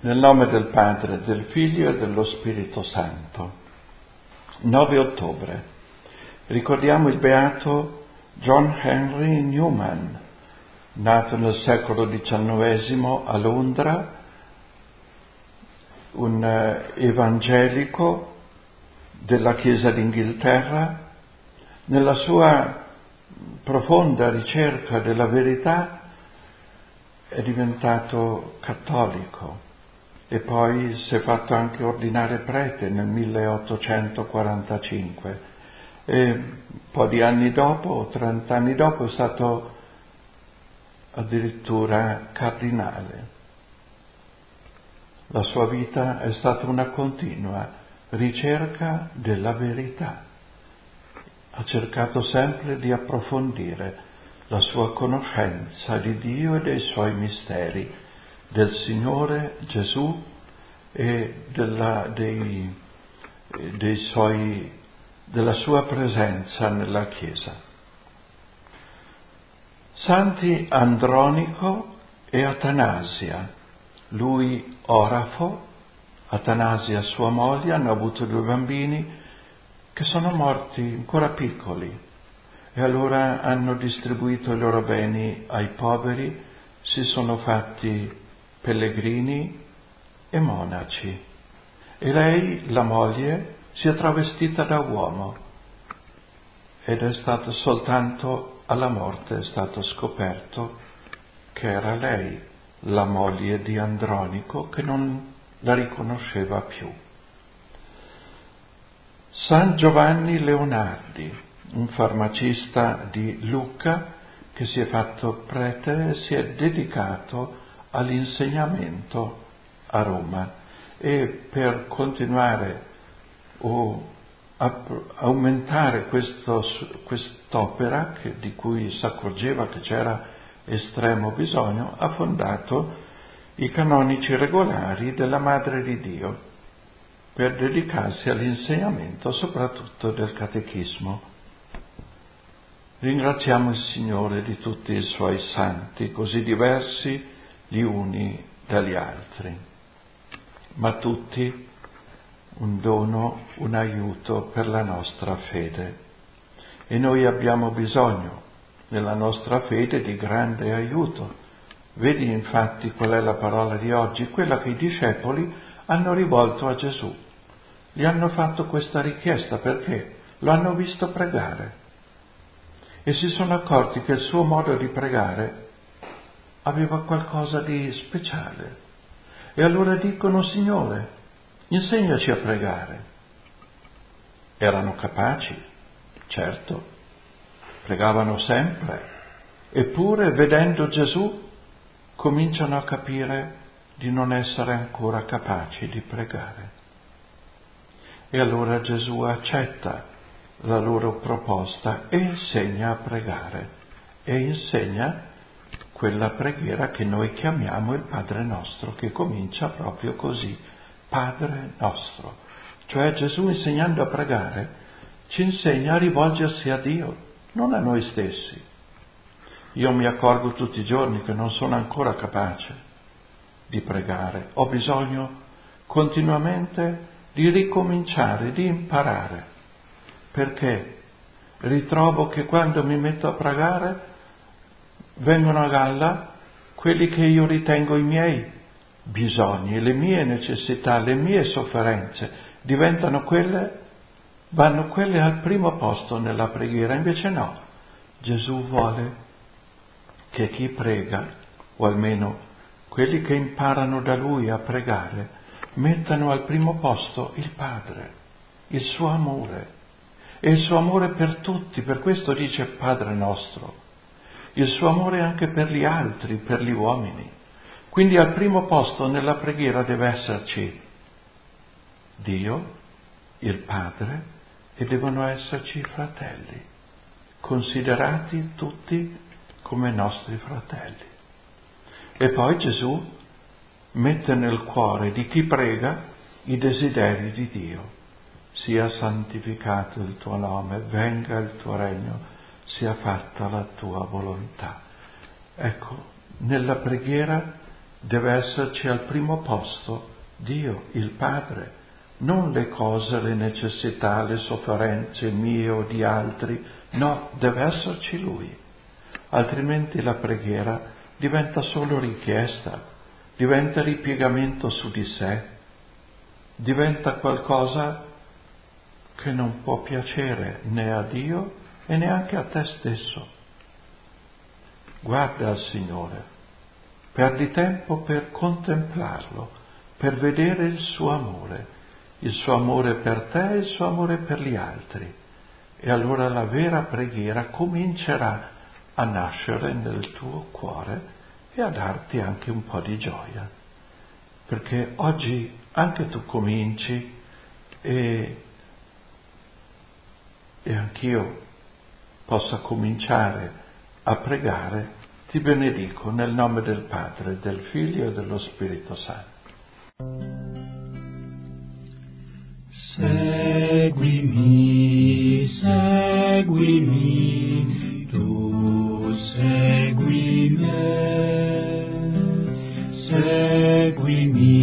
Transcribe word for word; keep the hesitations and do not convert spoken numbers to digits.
Nel nome del Padre, del Figlio e dello Spirito Santo. nove ottobre. Ricordiamo il beato John Henry Newman, nato nel secolo diciannovesimo a Londra, un evangelico della Chiesa d'Inghilterra. Nella sua profonda ricerca della verità è diventato cattolico e poi si è fatto anche ordinare prete nel milleottocentoquarantacinque e un po' di anni dopo, trent'anni dopo, è stato addirittura cardinale. La sua vita è stata una continua ricerca della verità. Ha cercato sempre di approfondire la sua conoscenza di Dio e dei suoi misteri, del Signore Gesù e della, dei, dei suoi, della sua presenza nella Chiesa. Santi Andronico e Atanasia, lui orafo, Atanasia sua moglie, hanno avuto due bambini che sono morti ancora piccoli e allora hanno distribuito i loro beni ai poveri, si sono fatti pellegrini e monaci e lei, la moglie, si è travestita da uomo ed è stato soltanto alla morte è stato scoperto che era lei, la moglie di Andronico, che non la riconosceva più. San Giovanni Leonardi, un farmacista di Lucca che si è fatto prete e si è dedicato all'insegnamento a Roma e per continuare o aumentare questo, quest'opera che, di cui si accorgeva che c'era estremo bisogno, ha fondato i canonici regolari della Madre di Dio per dedicarsi all'insegnamento soprattutto del catechismo. Ringraziamo il Signore di tutti i Suoi santi, così diversi gli uni dagli altri, ma tutti un dono, un aiuto per la nostra fede. E noi abbiamo bisogno nella nostra fede di grande aiuto. Vedi infatti qual è la parola di oggi, quella che i discepoli hanno rivolto a Gesù. Gli hanno fatto questa richiesta perché lo hanno visto pregare e si sono accorti che il suo modo di pregare aveva qualcosa di speciale. E allora dicono: Signore, insegnaci a pregare. Erano capaci, certo, pregavano sempre, eppure vedendo Gesù cominciano a capire di non essere ancora capaci di pregare. E allora Gesù accetta la loro proposta e insegna a pregare e insegna quella preghiera che noi chiamiamo il Padre nostro, che comincia proprio così, Padre nostro. Cioè Gesù, insegnando a pregare, ci insegna a rivolgersi a Dio, non a noi stessi. Io mi accorgo tutti i giorni che non sono ancora capace di pregare, ho bisogno continuamente di ricominciare, di imparare, perché ritrovo che quando mi metto a pregare vengono a galla quelli che io ritengo i miei bisogni, le mie necessità, le mie sofferenze, diventano quelle, vanno quelle al primo posto nella preghiera. Invece no, Gesù vuole che chi prega, o almeno quelli che imparano da Lui a pregare, mettano al primo posto il Padre, il suo amore, e il suo amore per tutti. Per questo dice Padre nostro, il suo amore anche per gli altri, per gli uomini. Quindi al primo posto nella preghiera deve esserci Dio, il Padre, e devono esserci i fratelli, considerati tutti come nostri fratelli. E poi Gesù mette nel cuore di chi prega i desideri di Dio. Sia santificato il tuo nome, venga il tuo regno, sia fatta la tua volontà. Ecco, nella preghiera deve esserci al primo posto Dio, il Padre, non le cose, le necessità, le sofferenze mie o di altri, no, deve esserci Lui, altrimenti la preghiera diventa solo richiesta, diventa ripiegamento su di sé, diventa qualcosa che non può piacere né a Dio e neanche a te stesso. Guarda al Signore, perdi tempo per contemplarlo, per vedere il suo amore, il suo amore per te e il suo amore per gli altri. E allora la vera preghiera comincerà a nascere nel tuo cuore e a darti anche un po' di gioia. Perché oggi anche tu cominci e, e anch'io possa cominciare a pregare, ti benedico nel nome del Padre, del Figlio e dello Spirito Santo. Seguimi, seguimi, tu segui me, seguimi.